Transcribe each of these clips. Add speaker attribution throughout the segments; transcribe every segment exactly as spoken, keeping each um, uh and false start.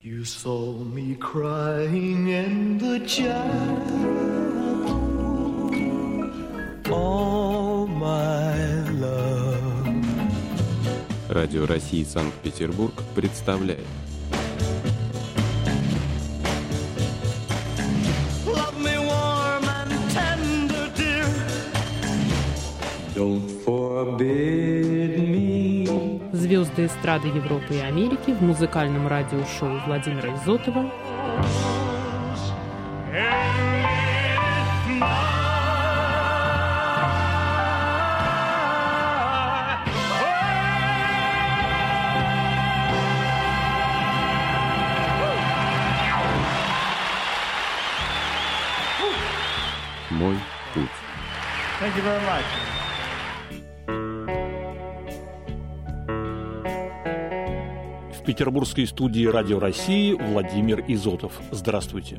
Speaker 1: You saw me crying in the chapel, all my love.
Speaker 2: Радио России Санкт-Петербург представляет
Speaker 1: Love me warm and tender, dear. Don't forbid me.
Speaker 3: Звезды эстрады Европы и Америки в музыкальном радиошоу Владимира Изотова
Speaker 2: «Мой путь».
Speaker 4: Thank you very much. В петербургской студии Радио России Владимир Изотов. Здравствуйте.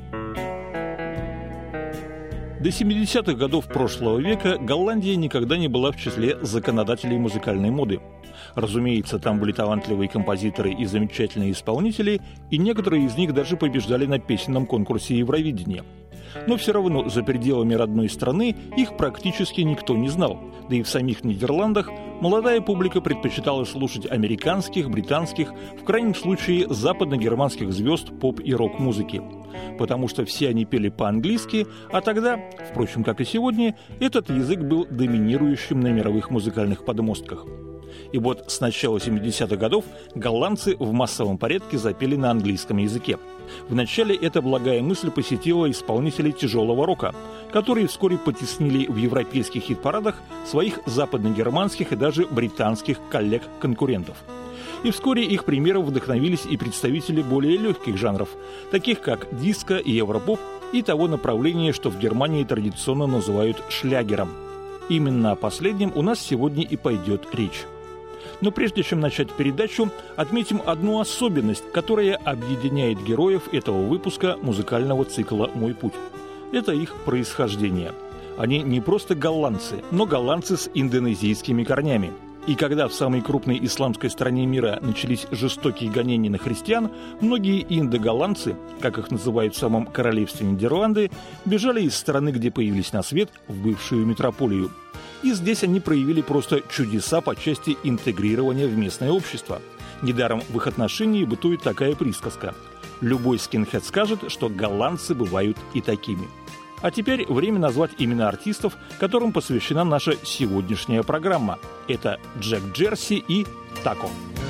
Speaker 4: До семидесятых годов прошлого века Голландия никогда не была в числе законодателей музыкальной моды. Разумеется, там были талантливые композиторы и замечательные исполнители, и некоторые из них даже побеждали на песенном конкурсе Евровидения. Но все равно за пределами родной страны их практически никто не знал. Да и в самих Нидерландах молодая публика предпочитала слушать американских, британских, в крайнем случае западно-германских звезд поп- и рок-музыки. Потому что все они пели по-английски, а тогда, впрочем, как и сегодня, этот язык был доминирующим на мировых музыкальных подмостках. И вот с начала семидесятых годов голландцы в массовом порядке запели на английском языке. Вначале эта благая мысль посетила исполнителей тяжелого рока, которые вскоре потеснили в европейских хит-парадах своих западно-германских и даже британских коллег-конкурентов. И вскоре их примером вдохновились и представители более легких жанров, таких как диско и европоп, и того направления, что в Германии традиционно называют шлягером. Именно о последнем у нас сегодня и пойдет речь. Но прежде чем начать передачу, отметим одну особенность, которая объединяет героев этого выпуска музыкального цикла «Мой путь». Это их происхождение. Они не просто голландцы, но голландцы с индонезийскими корнями. И когда в самой крупной исламской стране мира начались жестокие гонения на христиан, многие индоголландцы, как их называют в самом королевстве Нидерланды, бежали из страны, где появились на свет, в бывшую метрополию. И здесь они проявили просто чудеса по части интегрирования в местное общество. Недаром в их отношении бытует такая присказка: любой скинхед скажет, что голландцы бывают и такими. А теперь время назвать имена артистов, которым посвящена наша сегодняшняя программа. Это Джек Джерси и Тако.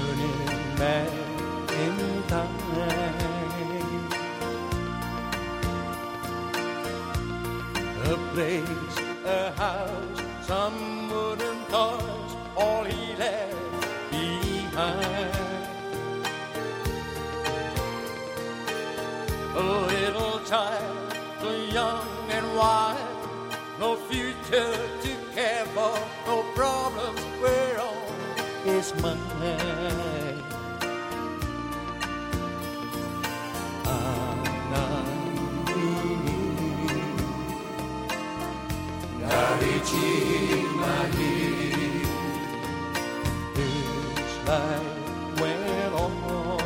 Speaker 1: Some wooden toys, all he left behind. A little child, so young and wild, no future to care for, no problems were on his mind. His life went on.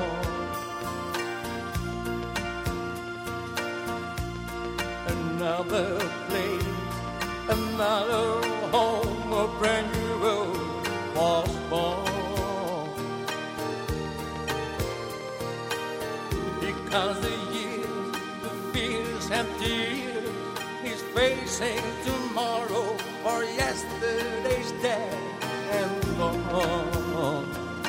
Speaker 1: Another place, another home, a brand new road was born. Because the years, the fears and tears, he's facing tomorrow for yesterday's dead and gone.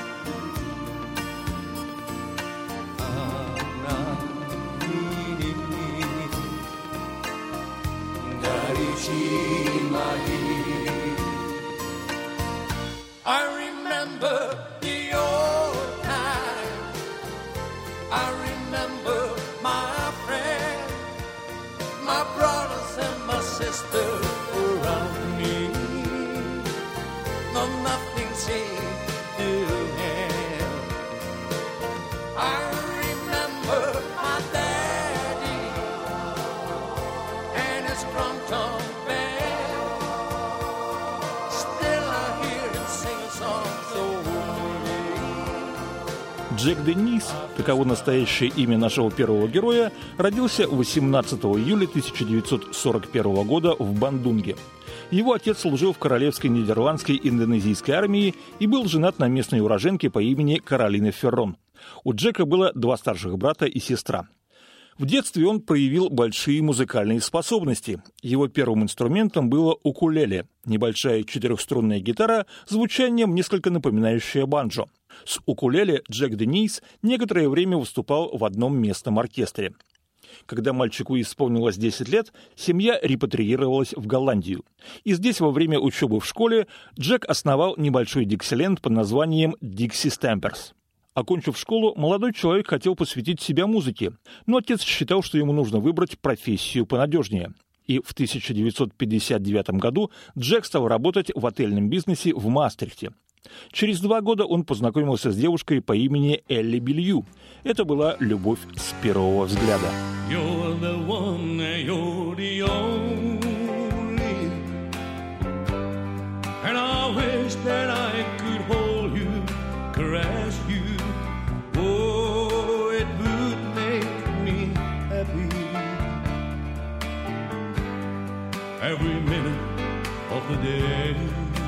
Speaker 1: I remember the old times. I remember my friends, my brothers and my sisters around me. No, nothing seemed to end. I remember my daddy and his drum-tom band. Still I hear him sing a song so
Speaker 4: Джек Денис, таково настоящее имя нашего первого героя, родился восемнадцатого июля тысяча девятьсот сорок первого года в Бандунге. Его отец служил в Королевской нидерландской индонезийской армии и был женат на местной уроженке по имени Каролине Феррон. У Джека было два старших брата и сестра. В детстве он проявил большие музыкальные способности. Его первым инструментом было укулеле, небольшая четырехструнная гитара, звучанием несколько напоминающая банджо. С укулеле Джек Денис некоторое время выступал в одном местном оркестре. Когда мальчику исполнилось десять лет, семья репатриировалась в Голландию. И здесь во время учебы в школе Джек основал небольшой диксиленд под названием «Dixie Stampers». Окончив школу, молодой человек хотел посвятить себя музыке, но отец считал, что ему нужно выбрать профессию понадежнее. И в тысяча девятьсот пятьдесят девятом году Джек стал работать в отельном бизнесе в Маастрихте. Через два года он познакомился с девушкой по имени Элли Белью. Это была любовь с первого взгляда.
Speaker 1: You're the one, you're the only. And I wish that I could hold you, caress you. Oh, it would make me happy. Every minute of the day.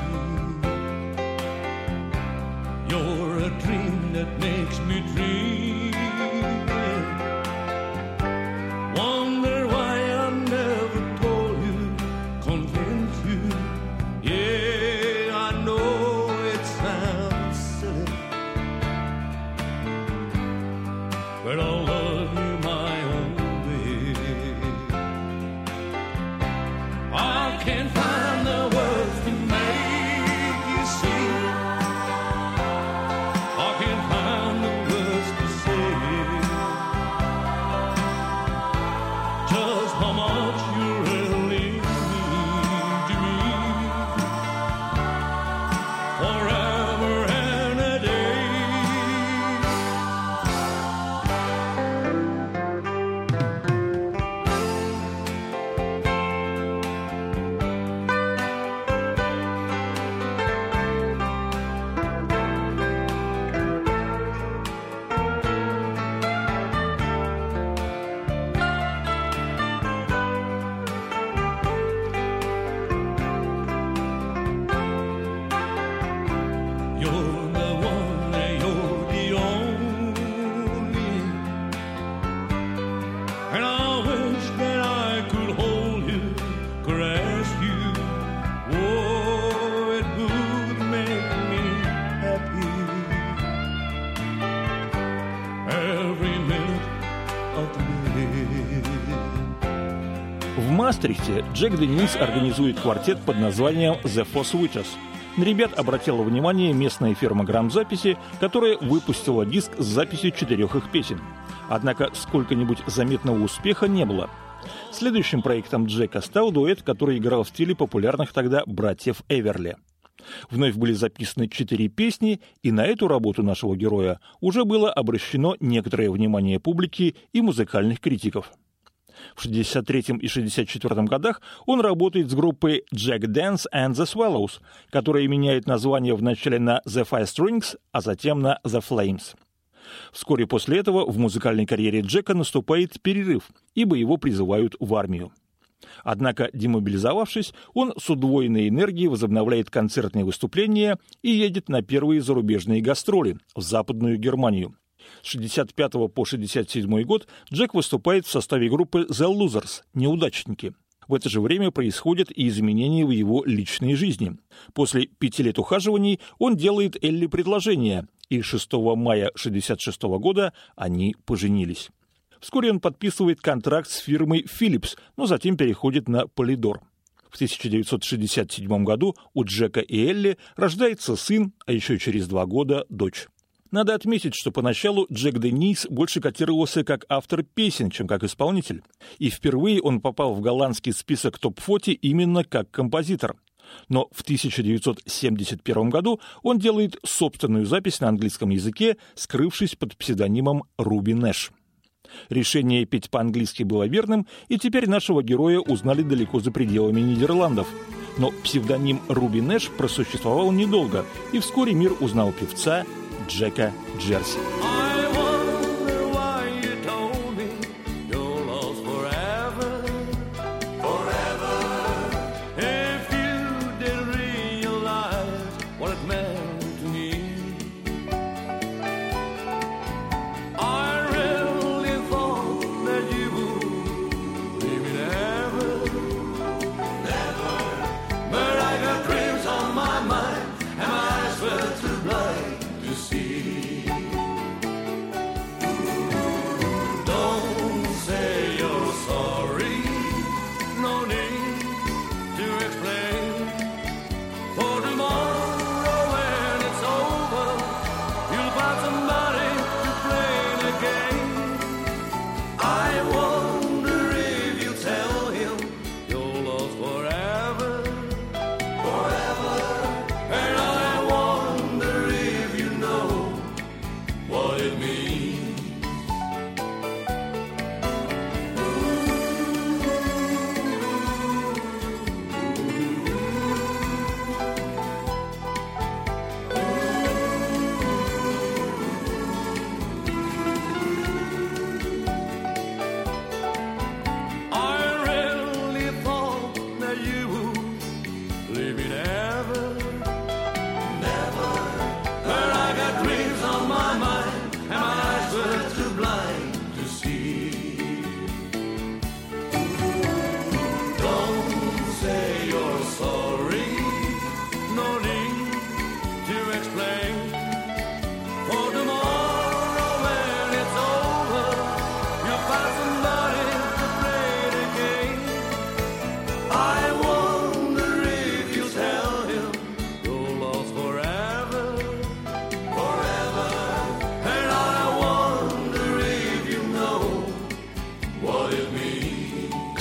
Speaker 1: You're a dream that makes me dream. Wonder why I never told you, convince you. Yeah, I know it sounds silly, but I'll love you my own way. I can't find the words to make you see. I can't find the words to say just how much you really mean to me. Forever and a day. You're the one, you're the only. And I wish that I could hold you, caress you. Oh, it would make me happy. Every minute of the day.
Speaker 4: В Маастрихте Джек Денис организует квартет под названием «The Four Switches». На ребят обратила внимание местная фирма грамзаписи, которая выпустила диск с записью четырех их песен. Однако сколько-нибудь заметного успеха не было. Следующим проектом Джека стал дуэт, который играл в стиле популярных тогда братьев Эверли. Вновь были записаны четыре песни, и на эту работу нашего героя уже было обращено некоторое внимание публики и музыкальных критиков. В шестьдесят третьем и шестьдесят четвёртом годах он работает с группой Jack Dance and the Swallows, которая меняет название вначале на The Five Strings, а затем на The Flames. Вскоре после этого в музыкальной карьере Джека наступает перерыв, ибо его призывают в армию. Однако, демобилизовавшись, он с удвоенной энергией возобновляет концертные выступления и едет на первые зарубежные гастроли в Западную Германию. С шестьдесят пятого по шестьдесят седьмой год Джек выступает в составе группы The Losers – «Неудачники». В это же время происходят и изменения в его личной жизни. После пяти лет ухаживаний он делает Элли предложение, и шестого мая шестьдесят шестого года они поженились. Вскоре он подписывает контракт с фирмой Philips, но затем переходит на Polydor. В тысяча девятьсот шестьдесят седьмом году у Джека и Элли рождается сын, а еще через два года – дочь. Надо отметить, что поначалу Джек Денис больше котировался как автор песен, чем как исполнитель. И впервые он попал в голландский список топ сорок именно как композитор. Но в тысяча девятьсот семьдесят первом году он делает собственную запись на английском языке, скрывшись под псевдонимом Руби Нэш. Решение петь по-английски было верным, и теперь нашего героя узнали далеко за пределами Нидерландов. Но псевдоним Руби Нэш просуществовал недолго, и вскоре мир узнал певца Джека Джерси.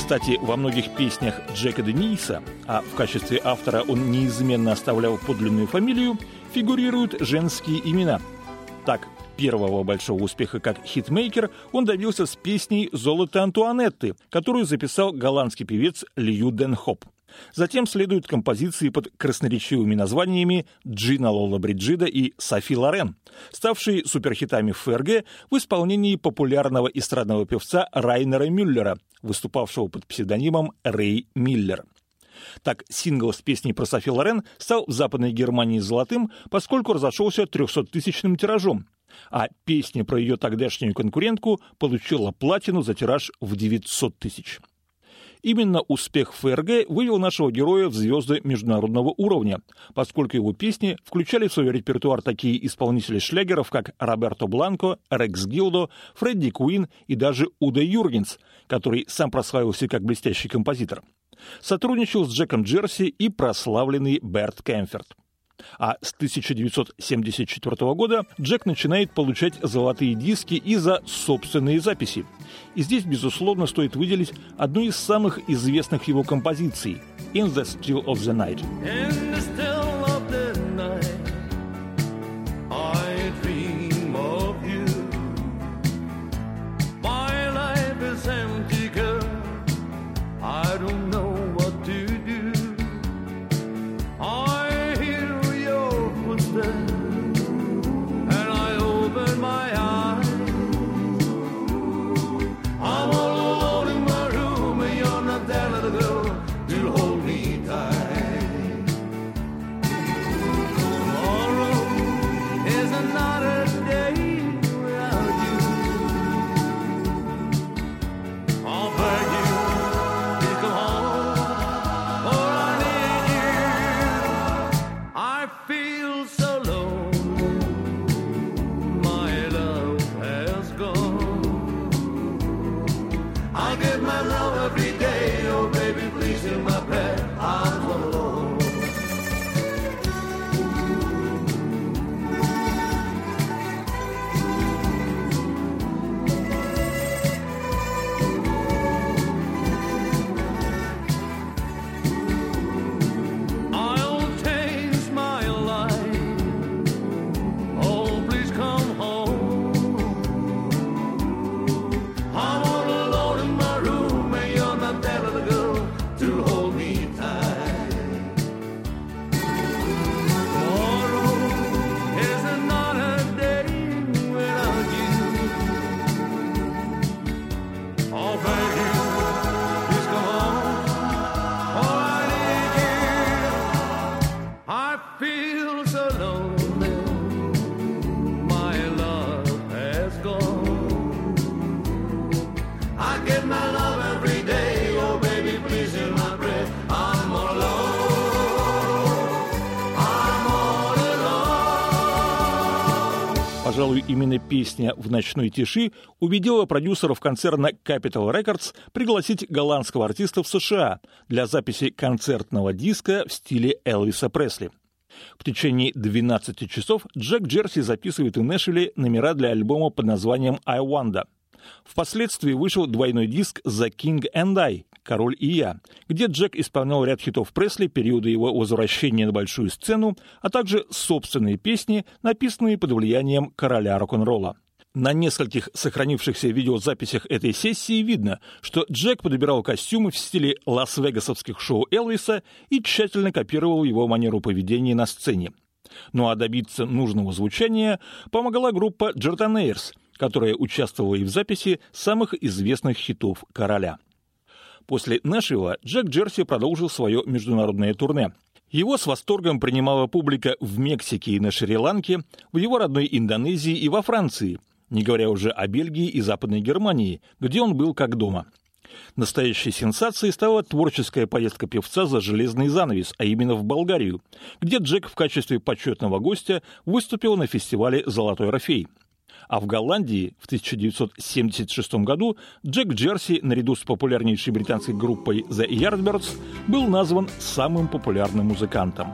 Speaker 4: Кстати, во многих песнях Джека Дениса, а в качестве автора он неизменно оставлял подлинную фамилию, фигурируют женские имена. Так, первого большого успеха как хитмейкер он добился с песней «Золото Антуанетты», которую записал голландский певец Лью ден Хоп. Затем следуют композиции под красноречивыми названиями «Джина Лола Бриджида» и «Софи Лорен», ставшие суперхитами в ФРГ в исполнении популярного эстрадного певца Райнера Мюллера, выступавшего под псевдонимом Рэй Миллер. Так, сингл с песней про Софи Лорен стал в Западной Германии золотым, поскольку разошелся трехсоттысячным тиражом, а песня про ее тогдашнюю конкурентку получила платину за тираж в девятьсот тысяч. Именно успех ФРГ вывел нашего героя в звезды международного уровня, поскольку его песни включали в свой репертуар такие исполнители шлягеров, как Роберто Бланко, Рекс Гилдо, Фредди Куин и даже Уда Юргенс, который сам прославился как блестящий композитор. Сотрудничал с Джеком Джерси и прославленный Берт Кэмфорд. А с тысяча девятьсот семьдесят четвёртого года Джек начинает получать золотые диски и за собственные записи. И здесь, безусловно, стоит выделить одну из самых известных его композиций «In the Still of the Night».
Speaker 1: In the still of the night, I dream of you. My life is empty, girl. I don't know what to do. I hear your footsteps, and I open my eyes. I'm all alone in my room, and you're not there, little girl, to hold me tight. Tomorrow is another day without you. I'll beg you, please come home, for I need you. I feel so low, my love has gone. I'll give my love every day, oh baby, please hear my prayer, I'm so alone. I'll change my life, oh please come home. I'm all alone in my room, and you're not there, little girl, to hold me tight. Tomorrow is another day without you. I'll beg you, please come home, for I need you. I feel so lonely, my love has gone. I give my love every day, oh baby, please hear my prayer. I'm all alone, I'm all alone.
Speaker 4: Пожалуй, именно песня «В ночной тиши» убедила продюсеров концерна Capitol Records пригласить голландского артиста в США для записи концертного диска в стиле Элвиса Пресли. В течение двенадцати часов Джек Джерси записывает в Нэшвилле номера для альбома под названием «I Wonder». Впоследствии вышел двойной диск «The King and I» — «Король и я», где Джек исполнял ряд хитов Пресли периода его возвращения на большую сцену, а также собственные песни, написанные под влиянием короля рок-н-ролла. На нескольких сохранившихся видеозаписях этой сессии видно, что Джек подбирал костюмы в стиле лас-вегасовских шоу Элвиса и тщательно копировал его манеру поведения на сцене. Ну а добиться нужного звучания помогла группа Jordanaires, которая участвовала и в записи самых известных хитов короля. После Нэшвилла Джек Джерси продолжил свое международное турне. Его с восторгом принимала публика в Мексике и на Шри-Ланке, в его родной Индонезии и во Франции, не говоря уже о Бельгии и Западной Германии, где он был как дома. Настоящей сенсацией стала творческая поездка певца за железный занавес, а именно в Болгарию, где Джек в качестве почетного гостя выступил на фестивале «Золотой Орфей». А в Голландии в тысяча девятьсот семьдесят шестом году Джек Джерси наряду с популярнейшей британской группой The Yardbirds был назван самым популярным музыкантом.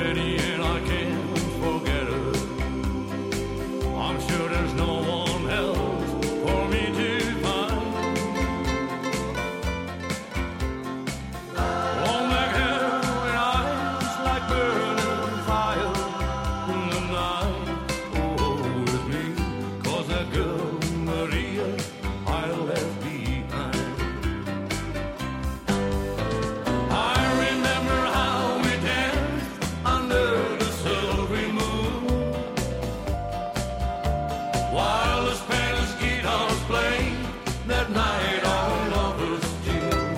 Speaker 1: lady and I can't forget her. I'm sure there's no one else for me to find. Long black hair and eyes like burning fire in the night. Oh, with me, 'cause that girl Maria I left behind. I remember how we danced under the silvery moon, while the Spanish guitars played that night our lovers tune.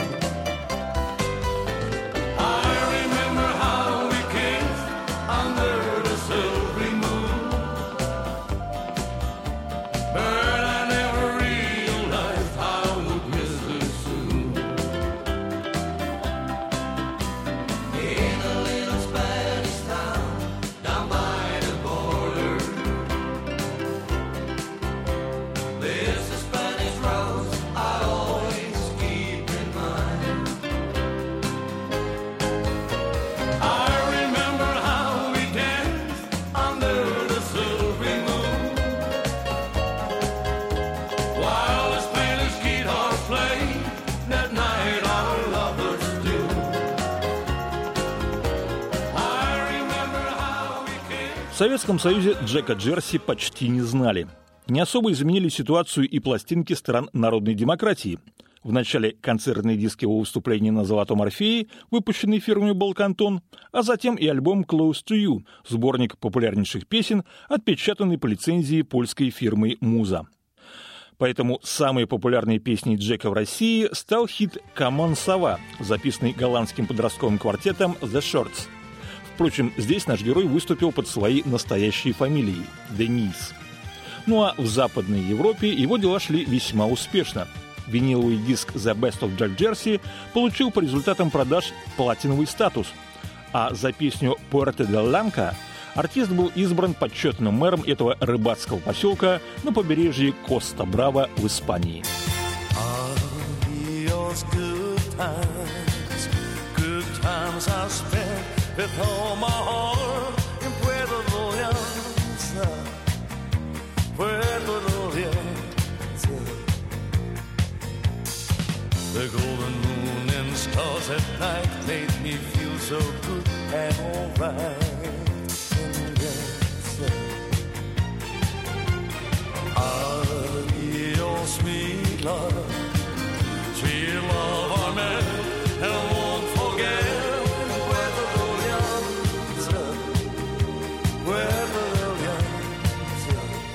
Speaker 1: I remember how we kissed under the silvery moon, but I never realized I would miss her soon. In a little Spanish town down by the border, there's a Spanish rose I always keep in mind. I remember how we danced under the silvery moon, while the Spanish guitars played that night our lovers do. I remember how we kissed.
Speaker 4: В Советском Союзе Джека Джерси почти не знали. Не особо изменили ситуацию и пластинки стран народной демократии. В начале концертные диски его выступления на «Золотом Орфее», выпущенные фирмой «Балкантон», а затем и альбом «Close to You», сборник популярнейших песен, отпечатанный по лицензии польской фирмой «Муза». Поэтому самой популярной песней Джека в России стал хит «Come on, Сова», записанный голландским подростковым квартетом «The Shorts». Впрочем, здесь наш герой выступил под своей настоящей фамилией – Денис. Ну а в Западной Европе его дела шли весьма успешно. Виниловый диск «The Best of Jack Jersey» получил по результатам продаж платиновый статус, а за песню «Puerto de Blanca» артист был избран почетным мэром этого рыбацкого поселка на побережье Коста-Браво в Испании.
Speaker 1: Adios, good times, good times I spent with all my heart in Puerto Vallarta, Puerto Vallarta. The golden moon and stars at night made me feel so good and alright. Adios, sweet love, sweet love I met and I won't forget. Puerto Vallarta, Puerto Vallarta.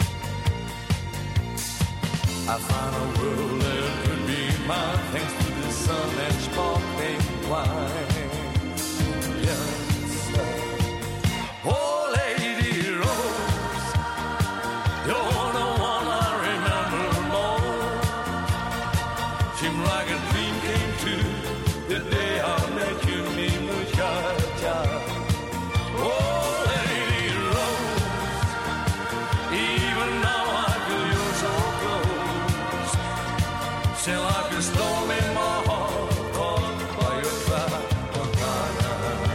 Speaker 1: I found a world that could be mine thanks to the sun and sparkling wine. Yes, sir. Oh, Lady Rose, you're the one I remember most. Seemed like a dream came true the day I met you, mi muchacha. Oh, Lady Rose, even now I feel you're so close. Still like a storm in my heart, caught by your Tramontana.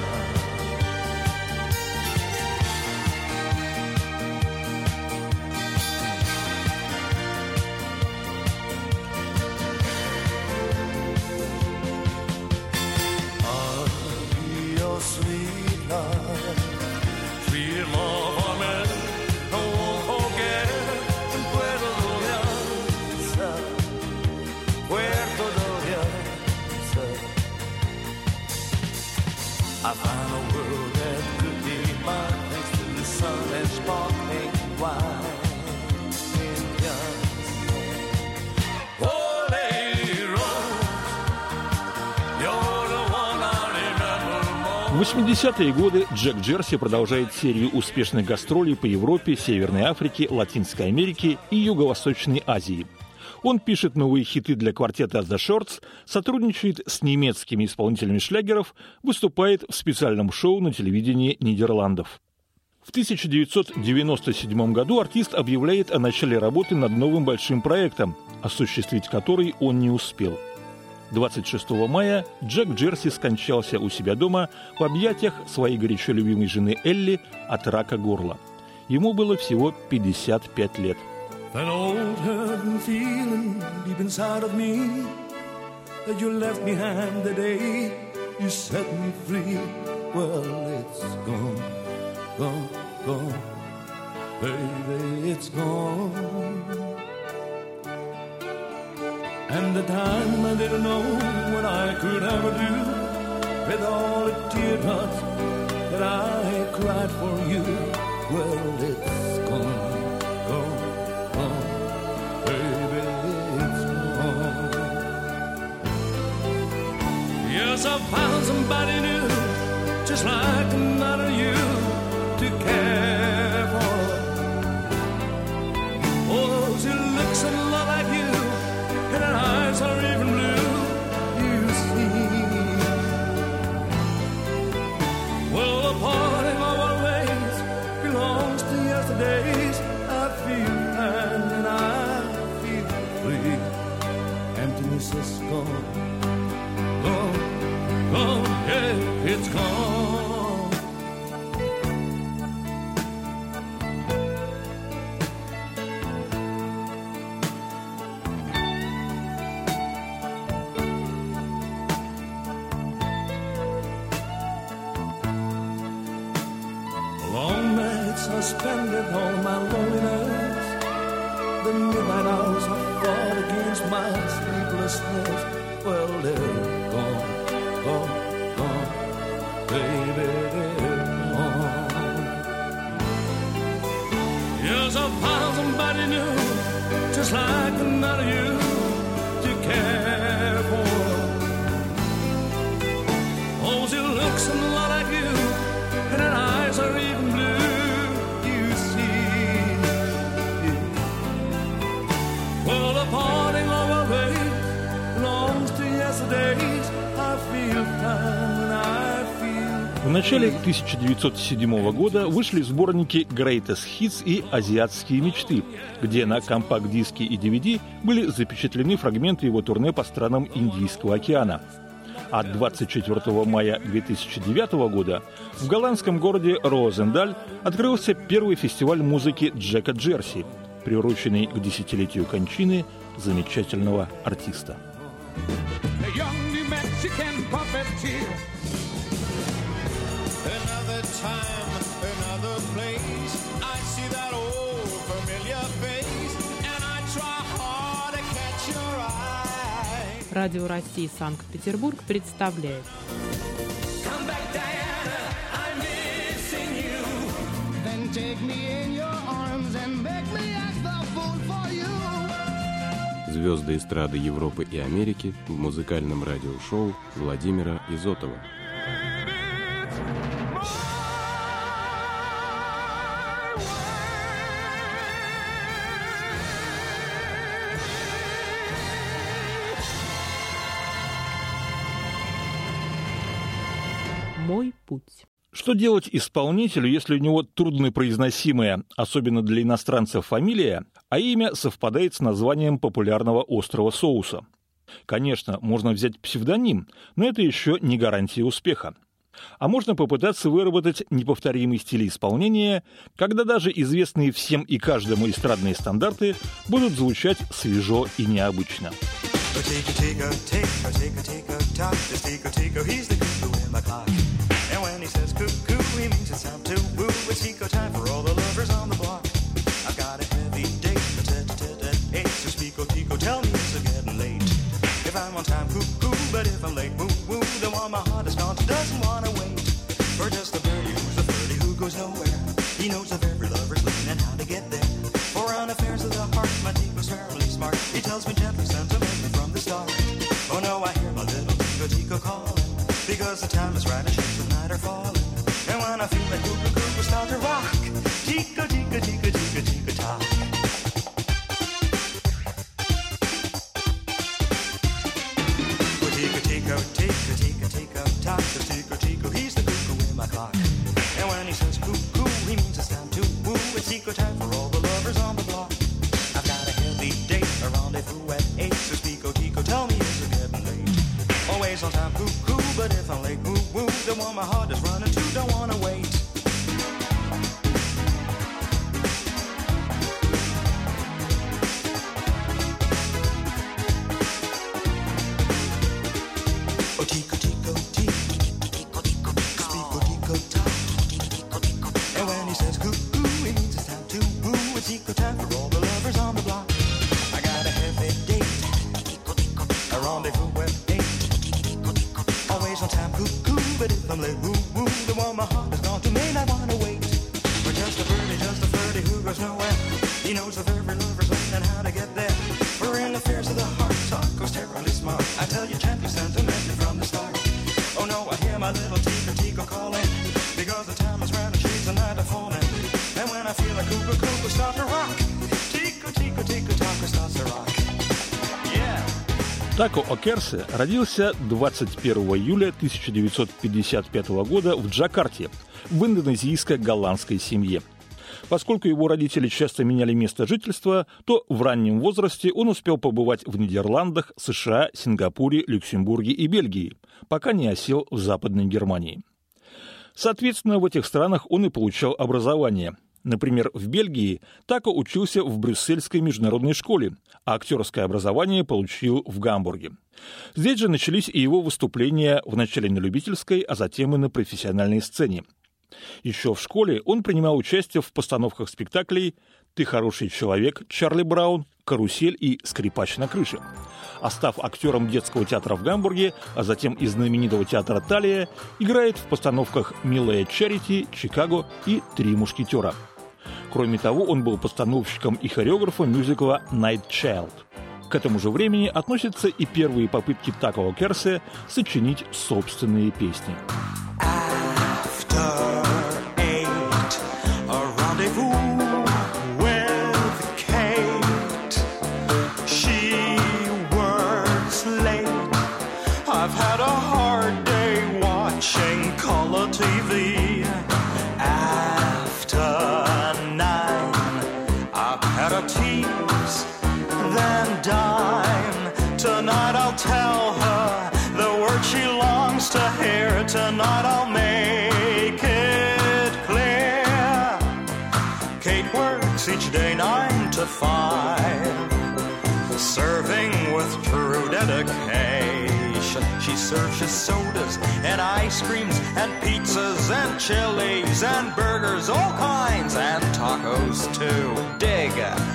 Speaker 1: Adios, sweet love, sweet love I met, I won't forget. In Puerto Vallarta, Puerto Vallarta, I found a world that could be mine thanks to the sun and sparkling wine. Oh, Lady Rose, you're the one I remember most.
Speaker 4: В восьмидесятые годы Джек Джерси продолжает серию успешных гастролей по Европе, Северной Африке, Латинской Америке и Юго-Восточной Азии. Он пишет новые хиты для квартета The Shorts, сотрудничает с немецкими исполнителями шлягеров, выступает в специальном шоу на телевидении Нидерландов. В тысяча девятьсот девяносто седьмом году артист объявляет о начале работы над новым большим проектом, осуществить который он не успел. двадцать шестого мая Джек Джерси скончался у себя дома в объятиях своей горячо любимой жены Элли от рака горла. Ему было всего пятьдесят пять лет.
Speaker 5: That old hurting feeling deep inside of me that you left behind the day you set me free. Well, it's gone, gone, gone, baby, it's gone. And the time I didn't know what I could ever do with all the teardrops that I cried for you. Well, it's gone, gone, gone, baby, it's gone. Yes, I found somebody new, just like another you to care for. Oh, she looks a lot like you, and her eyes are even blue, you see. Well, the parting of our ways belongs to yesterday's. I feel fine and I feel free. Emptiness is gone, gone, gone, yeah, it's gone. I spend it all my loneliness. The midnight hours I fought against my sleeplessness. Well, they're gone, gone, gone, baby, they're gone. Yes, I found somebody new, just like another you to care for. Oh, she looks a lot like you, and her eyes are even blue.
Speaker 4: В начале тысяча девятьсот седьмого года вышли сборники Greatest Hits и Азиатские мечты, где на компакт-диске и ди ви ди были запечатлены фрагменты его турне по странам Индийского океана. А двадцать четвёртого мая две тысячи девятого года в голландском городе Розендаль открылся первый фестиваль музыки Джека Джерси, приуроченный к десятилетию кончины замечательного артиста.
Speaker 3: Радио России Санкт-Петербург представляет
Speaker 2: звезды эстрады Европы и Америки в музыкальном радиошоу Владимира Изотова.
Speaker 3: «Мой путь».
Speaker 4: Что делать исполнителю, если у него труднопроизносимая, особенно для иностранцев, фамилия, а имя совпадает с названием популярного острого соуса? Конечно, можно взять псевдоним, но это еще не гарантия успеха. А можно попытаться выработать неповторимый стиль исполнения, когда даже известные всем и каждому эстрадные стандарты будут звучать свежо и необычно.
Speaker 6: And when he says cuckoo, he means it's time to woo. It's eco time for all the lovers on the block. I've got a heavy date, a tete-tete eight. So speako, tico, tell me is it getting late? If I'm on time, cuckoo, but if I'm late, woo woo. The one my heart is gone, doesn't wanna wait for just a birdie who's a birdie who goes nowhere. He knows of every lover's lane and how to get there. For on affairs of the heart, my tico's fairly smart. He tells me gently, sentimentally from the start. Oh no, I hear my little tico, tico calling. Because the time is right and shapes the night are falling. And when I feel that cuckoo cuckoo start to rock, tico, tico, tico, tico, tico, tock. Tico, tico, tico, tico, tico, tock. The tico, tico, he's the cuckoo in my clock. And when he says cuckoo, he means it's time to woo. It's tico time for all the lovers on the block. I've got a heavy date, a rendezvous at eight. So tico, tico, tell me is it getting late? one my heart is running to, don't wanna wait. Oh, tico, tico, tico, tico, tico, tico, tico, tico. And when he says cuckoo, it means it's time to woo. It's eco time for all the lovers on the block. I got a heavy date, a rendezvous web date. Always on time, cuckoo, but if I'm late, woo woo, the one my heart is gone to may not wanna wait. We're just a birdie, just a flirty who goes nowhere. He knows of every lover's lane and how to get there. We're in affairs of the heart, talk goes terribly smart. I tell you gently, sentimentally from the start. Oh no, I hear my little tico tico calling, because the time is round and shades the night are falling. And when I feel like cuckoo cuckoo start to rock, tico tico tico taco starts to rock. Yeah.
Speaker 4: Тако О'Керсе родился двадцать первого июля тысяча девятьсот пятьдесят пятого года в Джакарте, в индонезийско-голландской семье. Поскольку его родители часто меняли место жительства, то в раннем возрасте он успел побывать в Нидерландах, США, Сингапуре, Люксембурге и Бельгии, пока не осел в Западной Германии. Соответственно, в этих странах он и получал образование. Например, в Бельгии Тако учился в Брюссельской международной школе, а актерское образование получил в Гамбурге. Здесь же начались и его выступления вначале на любительской, а затем и на профессиональной сцене. Еще в школе он принимал участие в постановках спектаклей «Ты хороший человек», «Чарли Браун», «Карусель» и «Скрипач на крыше». А став актером детского театра в Гамбурге, а затем и знаменитого театра «Талия», играет в постановках «Милая Чарити», «Чикаго» и «Три мушкетера». Кроме того, он был постановщиком и хореографом мюзикла «Night Child». К этому же времени относятся и первые попытки Тако О'Керсе сочинить собственные песни.
Speaker 6: I've had a hard day watching color T V. After nine, I've had a tease, then dine. Tonight I'll tell her the word she longs to hear. Tonight I'll make it clear. Kate works each day nine to five, serving with true dedication. She serves you sodas and ice creams and pizzas and chilies and burgers, all kinds, and tacos too. Dig!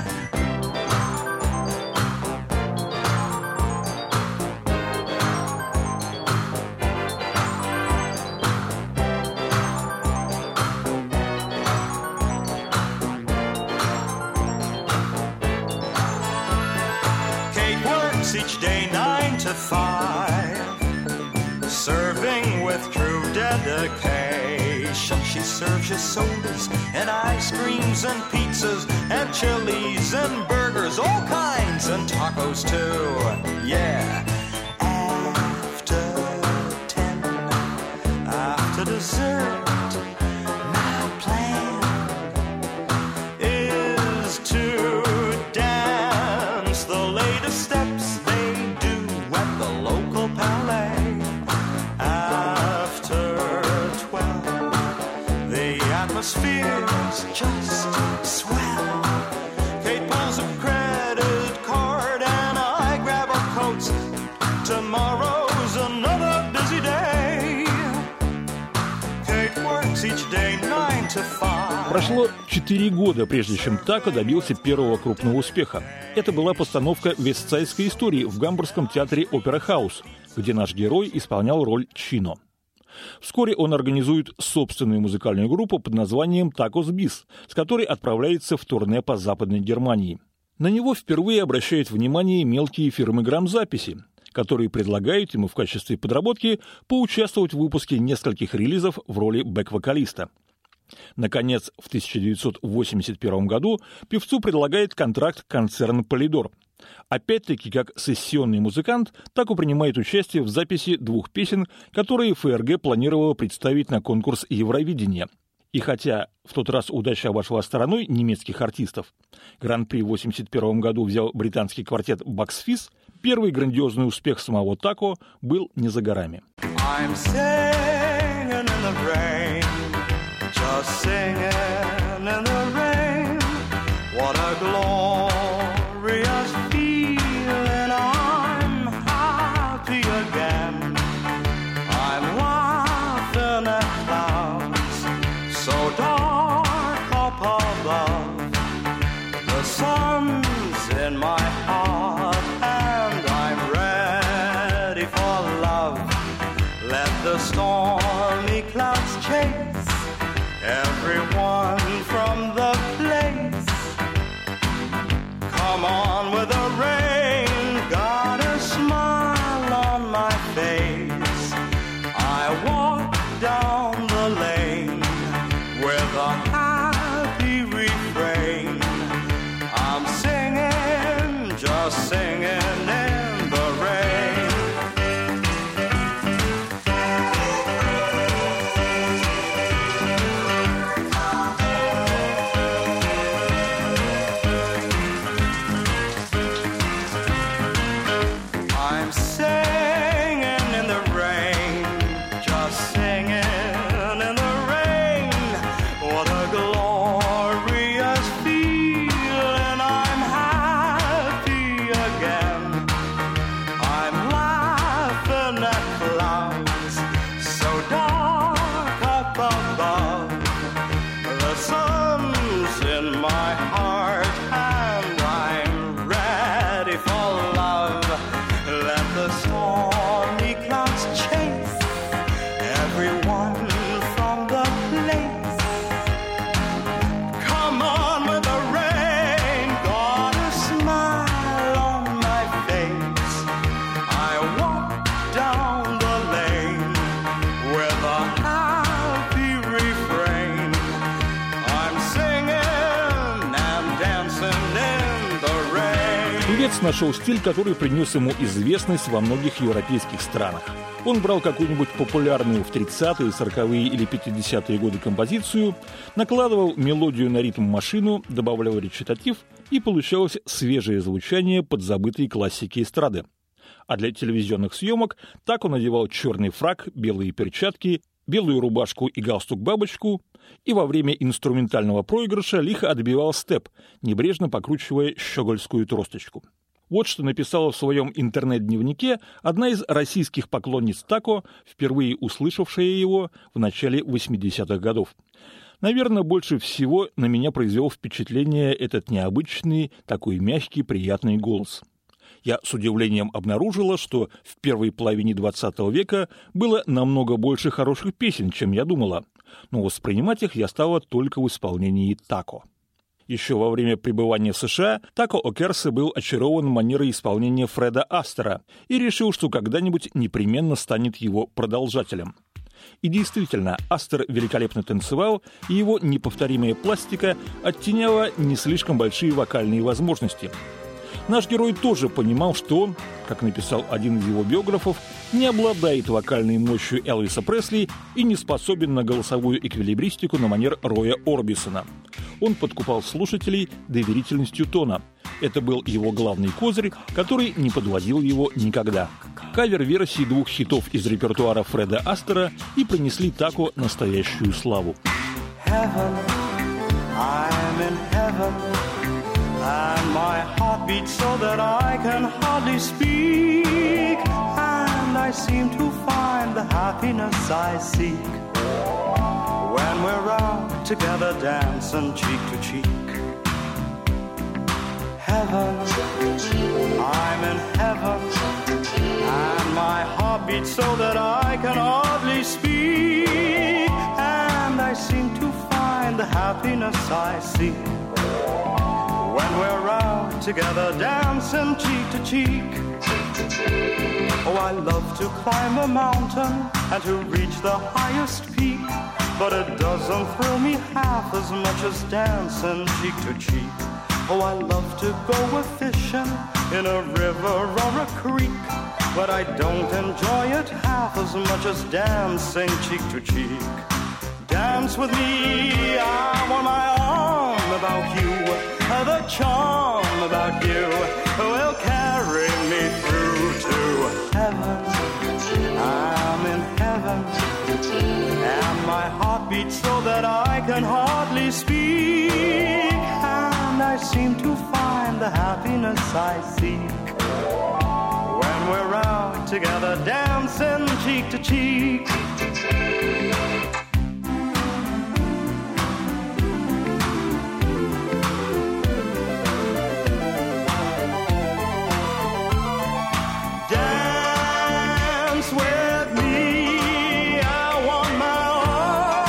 Speaker 6: Kate works each day nine to five, serving with true dedication. She serves you sodas and ice creams and pizzas and chilies and burgers, all kinds, and tacos too. Yeah. After ten, after dessert, my plan is to dance the latest steps they do at the local ballet. Atmosphere's just swell. Kate pulls a credit card and I grab our coats. Tomorrow's another busy day. Kate works each day nine to five.
Speaker 4: Прошло четыре года, прежде чем Тако добился первого крупного успеха. Это была постановка «Вестсайдской истории» в гамбургском театре «Опера Хаус», где наш герой исполнял роль Чино. Вскоре он организует собственную музыкальную группу под названием «Такос Бис», с которой отправляется в турне по Западной Германии. На него впервые обращают внимание мелкие фирмы грамзаписи, которые предлагают ему в качестве подработки поучаствовать в выпуске нескольких релизов в роли бэк-вокалиста. Наконец, в тысяча девятьсот восемьдесят первом году певцу предлагает контракт концерн «Полидор». Опять-таки, как сессионный музыкант, Тако принимает участие в записи двух песен, которые ФРГ планировала представить на конкурс Евровидения. И хотя в тот раз удача обошла стороной немецких артистов, гран-при в восемьдесят первом году взял британский квартет Bucks Fizz, первый грандиозный успех самого Тако был не за горами.
Speaker 6: I'm singing chase everyone from the place. Come on with the rain, got a smile on my face. I walk down the lane with a happy refrain. I'm singing, just singing in the rain. I'm singing in the rain, just singing in the rain. What a glorious feeling, I'm happy again. I'm laughing at clouds so dark up above. The sun's in my heart and I'm ready for love. Let the stormy clouds chase everyone from the place. Come on with the rain, got a smile on my face. I walk down the lane with a happy refrain. I'm singing and dancing in the rain.
Speaker 4: Певец нашел стиль, который принес ему известность во многих европейских странах. Он брал какую-нибудь популярную в тридцатые, сороковые или пятидесятые годы композицию, накладывал мелодию на ритм-машину, добавлял речитатив, и получалось свежее звучание подзабытой классики эстрады. А для телевизионных съемок так он надевал черный фрак, белые перчатки, белую рубашку и галстук-бабочку, и во время инструментального проигрыша лихо отбивал степ, небрежно покручивая щегольскую тросточку. Вот что написала в своем интернет-дневнике одна из российских поклонниц тако, впервые услышавшая его в начале восьмидесятых годов. Наверное, больше всего на меня произвел впечатление этот необычный, такой мягкий, приятный голос. Я с удивлением обнаружила, что в первой половине двадцатого века было намного больше хороших песен, чем я думала, но воспринимать их я стала только в исполнении тако. Еще во время пребывания в США Тако Окерсе был очарован манерой исполнения Фреда Астера и решил, что когда-нибудь непременно станет его продолжателем. И действительно, Астер великолепно танцевал, и его неповторимая пластика оттеняла не слишком большие вокальные возможности. Наш герой тоже понимал, что он, как написал один из его биографов, не обладает вокальной мощью Элвиса Пресли и не способен на голосовую эквилибристику на манер Роя Орбисона. Он подкупал слушателей доверительностью тона. Это был его главный козырь, который не подводил его никогда. Кавер-версии двух хитов из репертуара Фреда Астера и принесли тако настоящую славу.
Speaker 6: Heaven, I'm in heaven, and my heart beats so that I can hardly speak, and I seem to find the happiness I seek when we're out together dancing cheek to cheek. Heaven, I'm in heaven, and my heart beats so that I can hardly speak, and I seem to find the happiness I seek when we're out together dancing cheek to cheek. Oh, I love to climb a mountain and to reach the highest peak, but it doesn't thrill me half as much as dancing cheek to cheek. Oh, I love to go a-fishing in a river or a creek, but I don't enjoy it half as much as dancing cheek to cheek. Dance with me, I want my arm about you, the charm about you will carry me through to heaven. I'm in heaven, and my heart beats so that I can hardly speak, and I seem to find the happiness I seek when we're out together dancing cheek to cheek. Dance with me, I want my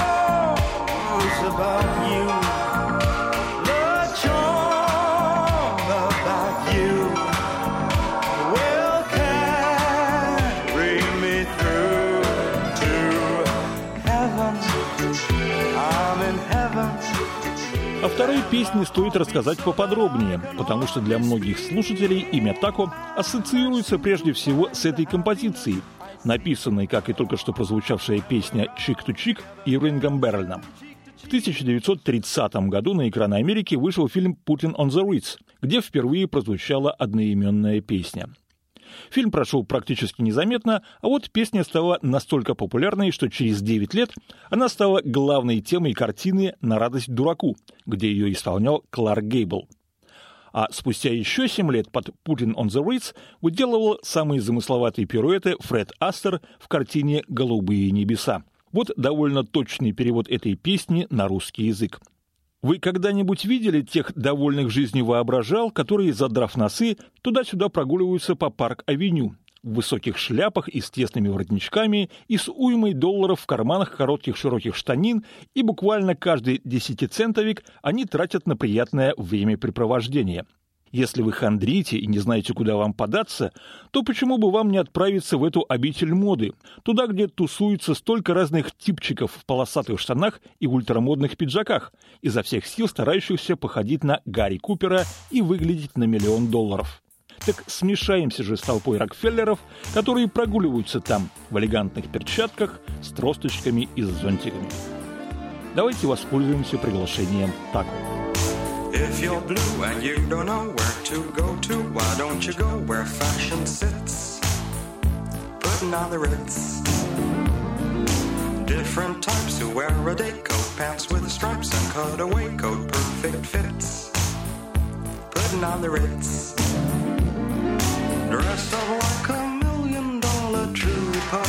Speaker 4: О второй песне стоит рассказать поподробнее, потому что для многих слушателей имя Тако ассоциируется прежде всего с этой композицией, написанной, как и только что прозвучавшая песня «Чик-ту-чик» Ирвингом Берлином. В тысяча девятьсот тридцатом году на экраны Америки вышел фильм «Puttin' on the Ritz», где впервые прозвучала одноименная песня. Фильм прошел практически незаметно, а вот песня стала настолько популярной, что через девять лет она стала главной темой картины «На радость дураку», где ее исполнял Кларк Гейбл. А спустя еще семь лет под «Puttin' on the Ritz» выделывал самые замысловатые пируэты Фред Астер в картине «Голубые небеса». Вот довольно точный перевод этой песни на русский язык. Вы когда-нибудь видели тех довольных жизнью воображал, которые, задрав носы, туда-сюда прогуливаются по Парк-авеню, в высоких шляпах и с тесными воротничками, и с уймой долларов в карманах коротких широких штанин, и буквально каждый десятицентовик они тратят на приятное времяпрепровождение? Если вы хандрите и не знаете, куда вам податься, то почему бы вам не отправиться в эту обитель моды, туда, где тусуется столько разных типчиков в полосатых штанах и в ультрамодных пиджаках, изо всех сил старающихся походить на Гарри Купера и выглядеть на миллион долларов. Так смешаемся же с толпой Рокфеллеров, которые прогуливаются там в элегантных перчатках с тросточками и с зонтиками. Давайте воспользуемся приглашением Тако.
Speaker 6: If you're blue and you don't know where to go to, why don't you go where fashion sits? Putting on the Ritz. Different types who wear a day coat, pants with stripes and cutaway coat, perfect fits. Putting on the Ritz. Dressed up like a million dollar trooper,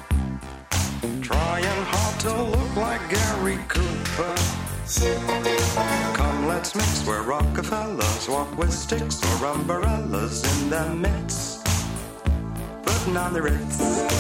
Speaker 6: trying hard to look like Gary Cooper. Come, let's mix where Rockefellers walk with sticks or umbrellas in their midst, putting on the Ritz.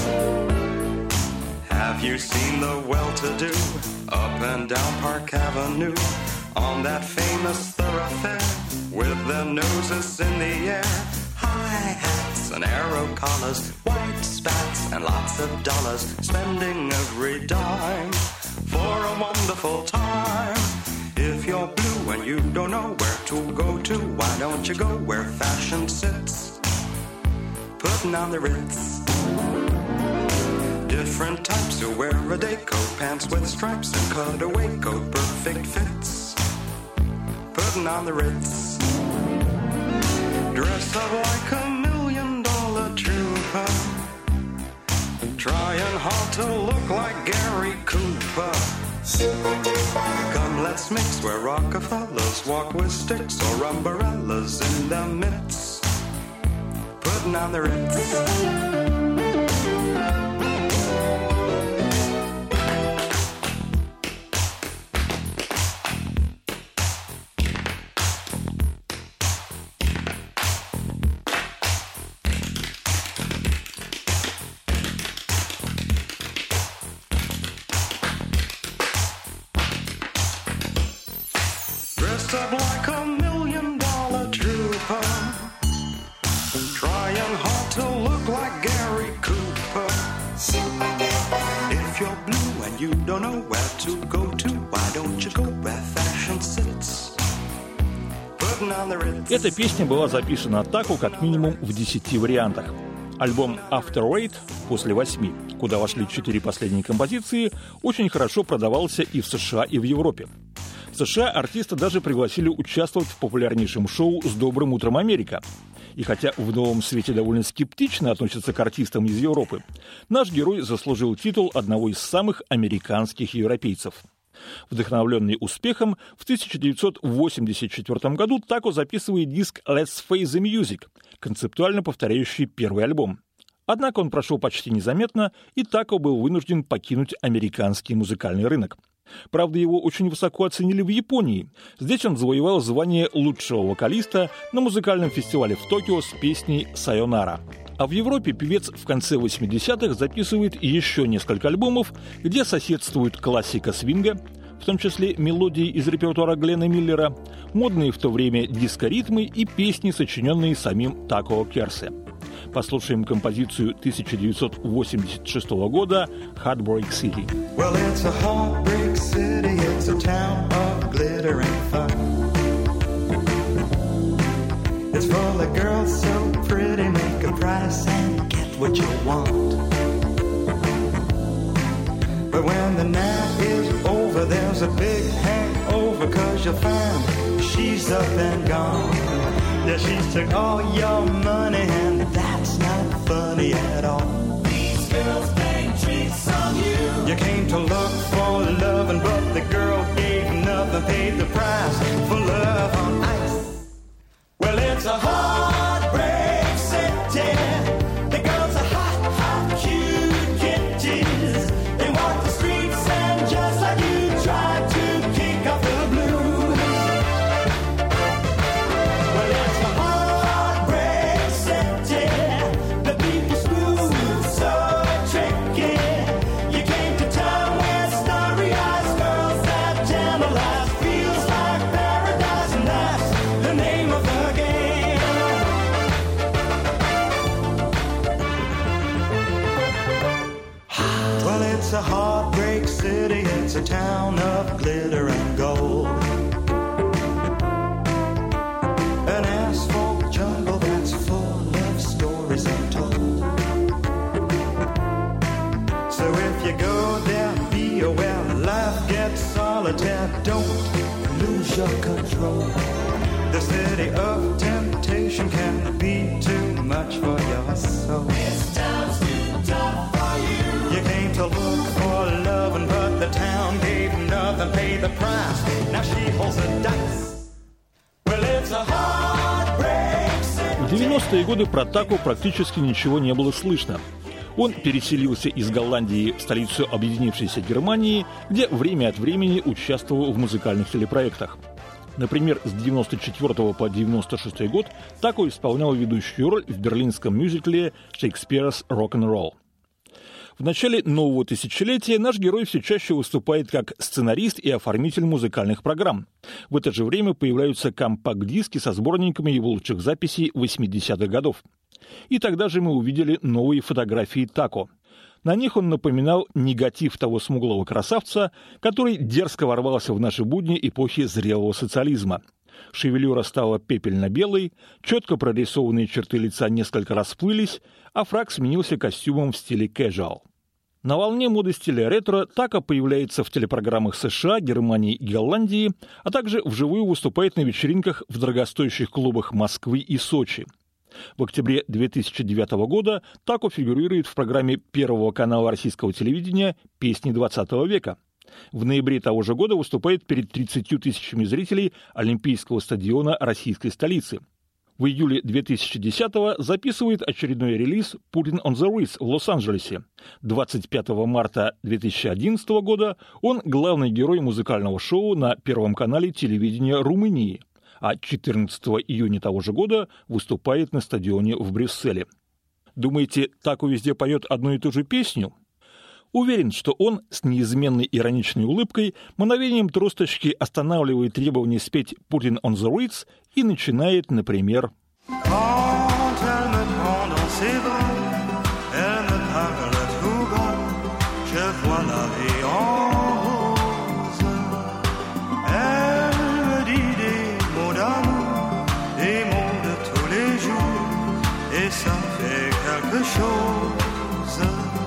Speaker 6: Have you seen the well-to-do up and down Park Avenue on that famous thoroughfare with their noses in the air? High hats and arrow collars, white spats and lots of dollars, spending every dime for a wonderful time. If you're blue and you don't know where to go to, why don't you go where fashion sits? Putting on the Ritz. Different types who wear a day coat, pants with stripes and cutaway coat, perfect fits. Putting on the Ritz. Dressed up like a million dollar trooper, trying hard to look like Gary Cooper. Come, let's mix where Rockefellers walk with sticks or umbrellas in their midst, putting on the Ritz. Dressed up like a million dollar trooper, trying hard to look like Gary Cooper. If you're blue and you don't know where to go to, why don't you go where fashion sits? Putting on the Ritz.
Speaker 4: Эта песня была записана Тако как минимум в десяти вариантах. Альбом After Eight после восьми, куда вошли четыре последние композиции, очень хорошо продавался и в США, и в Европе. В США артиста даже пригласили участвовать в популярнейшем шоу «С добрым утром, Америка». И хотя в новом свете довольно скептично относятся к артистам из Европы, наш герой заслужил титул одного из самых американских европейцев. Вдохновленный успехом, в тысяча девятьсот восемьдесят четвёртом году Тако записывает диск «Let's Face the Music», концептуально повторяющий первый альбом. Однако он прошел почти незаметно, и Тако был вынужден покинуть американский музыкальный рынок. Правда, его очень высоко оценили в Японии. Здесь он завоевал звание лучшего вокалиста на музыкальном фестивале в Токио с песней «Сайонара». А в Европе певец в конце восьмидесятых записывает еще несколько альбомов, где соседствует классика свинга, в том числе мелодии из репертуара Гленна Миллера, модные в то время диско-ритмы и песни, сочиненные самим Тако Керсе. Послушаем композицию тысяча девятьсот восемьдесят шестого года «Heartbreak City».
Speaker 6: Well, it's a heartbreak city, it's a town of glitter and fun. paradise and get what you want. But when the nap is over, there's a big hangover, 'cause you'll find she's up and gone. Yeah, she's took all your money, and that's not funny at all. These girls bang tricks on you. You came to look for loving, but the girl gave nothing, paid the price for love on ice. Well, it's a heartbreak city. The girls are hot, hot, cute kitties. They walk the streets and just like you try to kick off the blues. Well, it's a heartbreak city. The people smooth, so tricky. You came to town with starry-eyed girls that tantalize. Feels like paradise, and that's the name of the game. Well, it's a heartbreak city. It's a town of glitter and gold. An asphalt jungle that's full of stories untold. So if you go there, be aware, life gets solitaire. Don't lose your control. The city of temptation can be too much for your soul. This town's too tough for you. You came to look for loving, but the town gave nothing, paid the price. Now she holds the dice. Well, it's a heartbreak city.
Speaker 4: В девяностые годы про Тако практически ничего не было слышно. Он переселился из Голландии в столицу объединившейся Германии, где время от времени участвовал в музыкальных телепроектах. Например, с девяносто четвёртого по девяносто шестой год Тако исполнял ведущую роль в берлинском мюзикле «Shakespeare's Rock'n'Roll». В начале нового тысячелетия наш герой все чаще выступает как сценарист и оформитель музыкальных программ. В это же время появляются компакт-диски со сборниками его лучших записей восьмидесятых годов. И тогда же мы увидели новые фотографии Тако. На них он напоминал негатив того смуглого красавца, который дерзко ворвался в наши будни эпохи зрелого социализма. Шевелюра стала пепельно-белой, четко прорисованные черты лица несколько расплылись, а фрак сменился костюмом в стиле casual. На волне моды стиля ретро Тако появляется в телепрограммах США, Германии и Голландии, а также вживую выступает на вечеринках в дорогостоящих клубах Москвы и Сочи. В октябре две тысячи девятого года Тако фигурирует в программе Первого канала российского телевидения «Песни двадцатого века». В ноябре того же года выступает перед тридцатью тысячами зрителей Олимпийского стадиона российской столицы. В июле две тысячи десятого записывает очередной релиз «Putting on the Ritz» в Лос-Анджелесе. двадцать пятого марта две тысячи одиннадцатого года он главный герой музыкального шоу на Первом канале телевидения Румынии, а четырнадцатого июня того же года выступает на стадионе в Брюсселе. Думаете, Тако везде поет одну и ту же песню? Уверен, что он с неизменной ироничной улыбкой мгновением тросточки останавливает требование спеть «Putting on the Ritz» и начинает, например...
Speaker 6: Quand elle me prend dans ses bras, elle me parle tout bas, je vois la vie en rose. Elle me dit des mots d'amour, des mots de tous les jours, et ça fait quelque chose.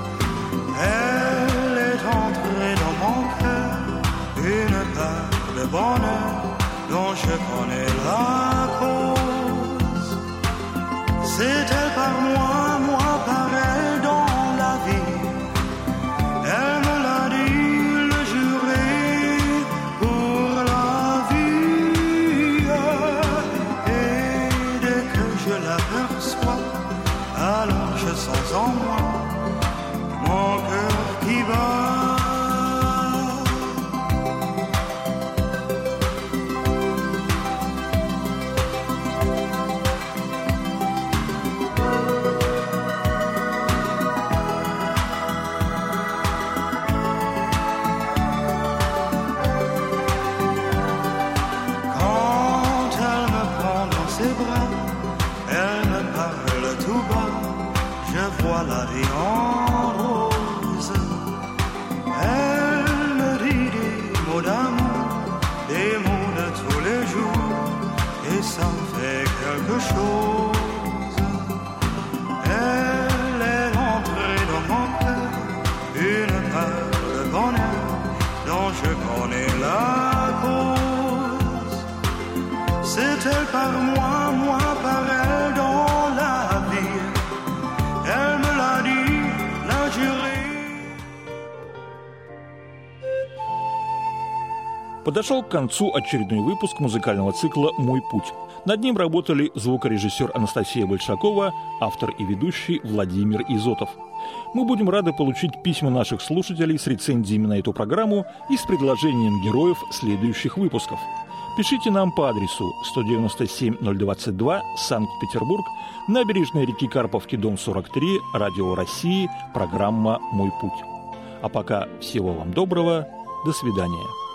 Speaker 6: Elle est entrée dans mon cœur, une part de bonheur dont je connais la cause. C'est elle par moi, moi par elle dans la vie. Elle me l'a dit, le juré pour la vie. Et dès que je l'aperçois, alors je sens en moi mon cœur qui bat. Quand elle me prend dans ses bras, elle me parle tout bas, je vois la vie en rose. Elle me dit des mots d'amour, des mots de tous les jours, et ça me fait quelque chose. Elle je connais la cause. C'est elle par moi, moi par elle dans la vie. Elle me l'a dit, la jurée.
Speaker 4: Подошел к концу очередной выпуск музыкального цикла «Мой путь». Над ним работали звукорежиссер Анастасия Большакова, автор и ведущий Владимир Изотов. Мы будем рады получить письма наших слушателей с рецензиями на эту программу и с предложением героев следующих выпусков. Пишите нам по адресу сто девяносто семь ноль двадцать два, Санкт-Петербург, набережная реки Карповки, дом сорок три, Радио России, программа «Мой путь». А пока всего вам доброго, до свидания.